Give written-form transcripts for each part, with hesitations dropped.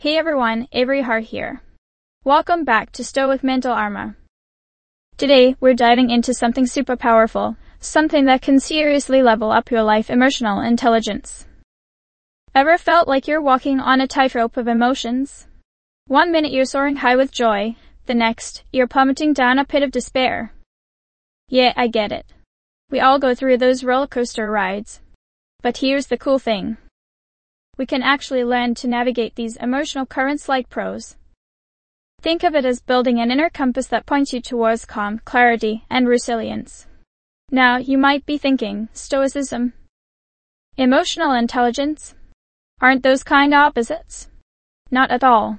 Hey everyone, Avery Hart here. Welcome back to Stoic Mental Armor. Today, we're diving into something super powerful, something that can seriously level up your life emotional intelligence. Ever felt like you're walking on a tightrope of emotions? One minute you're soaring high with joy, the next, you're plummeting down a pit of despair. Yeah, I get it. We all go through those roller coaster rides. But here's the cool thing. We can actually learn to navigate these emotional currents like pros. Think of it as building an inner compass that points you towards calm, clarity, and resilience. Now, you might be thinking, Stoicism? Emotional intelligence? Aren't those kind of opposites? Not at all.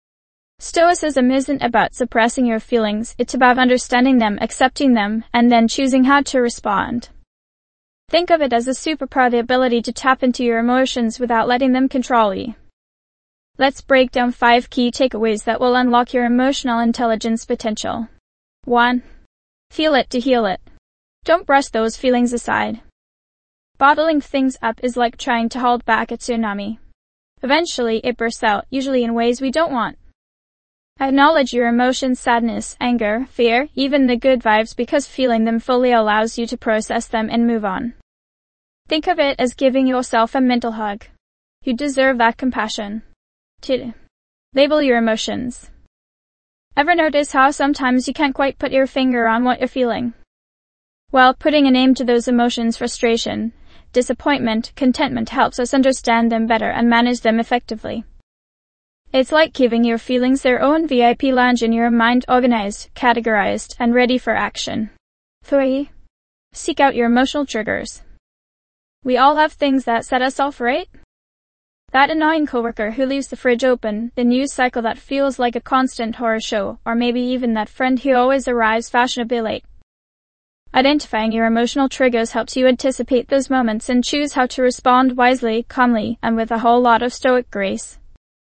Stoicism isn't about suppressing your feelings, it's about understanding them, accepting them, and then choosing how to respond. Think of it as a superpower, the ability to tap into your emotions without letting them control you. Let's break down 5 key takeaways that will unlock your emotional intelligence potential. 1. Feel it to heal it. Don't brush those feelings aside. Bottling things up is like trying to hold back a tsunami. Eventually, it bursts out, usually in ways we don't want. Acknowledge your emotions, sadness, anger, fear, even the good vibes, because feeling them fully allows you to process them and move on. Think of it as giving yourself a mental hug. You deserve that compassion. 2. Label your emotions. Ever notice how sometimes you can't quite put your finger on what you're feeling? Well, putting a name to those emotions, frustration, disappointment, contentment, helps us understand them better and manage them effectively. It's like giving your feelings their own VIP lounge in your mind, organized, categorized, and ready for action. 3. Seek out your emotional triggers. We all have things that set us off, right? That annoying coworker who leaves the fridge open, the news cycle that feels like a constant horror show, or maybe even that friend who always arrives fashionably late. Identifying your emotional triggers helps you anticipate those moments and choose how to respond wisely, calmly, and with a whole lot of stoic grace.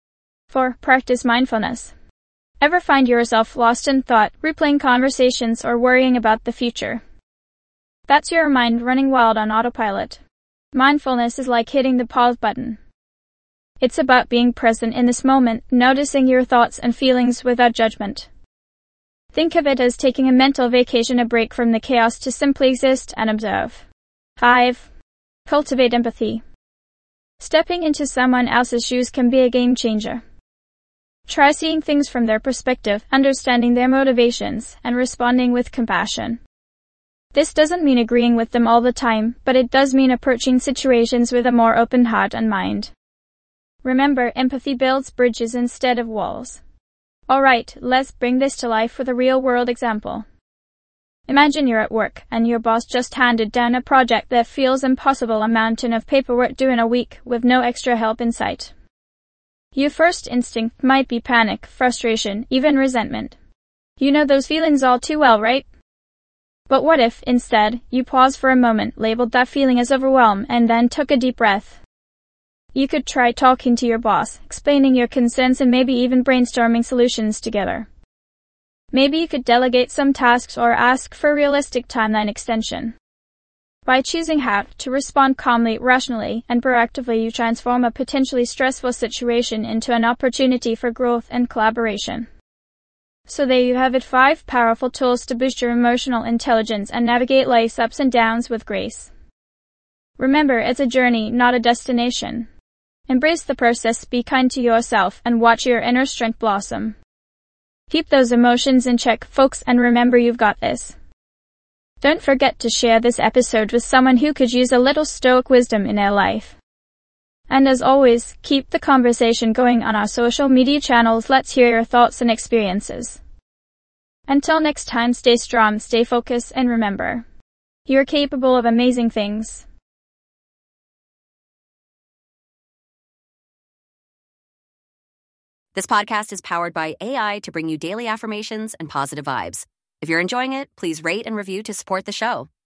4. Practice mindfulness. Ever find yourself lost in thought, replaying conversations, or worrying about the future? That's your mind running wild on autopilot. Mindfulness is like hitting the pause button. It's about being present in this moment, noticing your thoughts and feelings without judgment. Think of it as taking a mental vacation, a break from the chaos to simply exist and observe. 5. Cultivate empathy. Stepping into someone else's shoes can be a game changer. Try seeing things from their perspective, understanding their motivations, and responding with compassion. This doesn't mean agreeing with them all the time, but it does mean approaching situations with a more open heart and mind. Remember, empathy builds bridges instead of walls. Alright, let's bring this to life with a real-world example. Imagine you're at work, and your boss just handed down a project that feels impossible, a mountain of paperwork due in a week, with no extra help in sight. Your first instinct might be panic, frustration, even resentment. You know those feelings all too well, right? But what if, instead, you paused for a moment, labeled that feeling as overwhelm, and then took a deep breath? You could try talking to your boss, explaining your concerns, and maybe even brainstorming solutions together. Maybe you could delegate some tasks or ask for a realistic timeline extension. By choosing how to respond calmly, rationally, and proactively, you transform a potentially stressful situation into an opportunity for growth and collaboration. So there you have it, 5 powerful tools to boost your emotional intelligence and navigate life's ups and downs with grace. Remember, it's a journey, not a destination. Embrace the process, be kind to yourself, and watch your inner strength blossom. Keep those emotions in check, folks, and remember, you've got this. Don't forget to share this episode with someone who could use a little stoic wisdom in their life. And as always, keep the conversation going on our social media channels. Let's hear your thoughts and experiences. Until next time, stay strong, stay focused, and remember, you're capable of amazing things. This podcast is powered by AI to bring you daily affirmations and positive vibes. If you're enjoying it, please rate and review to support the show.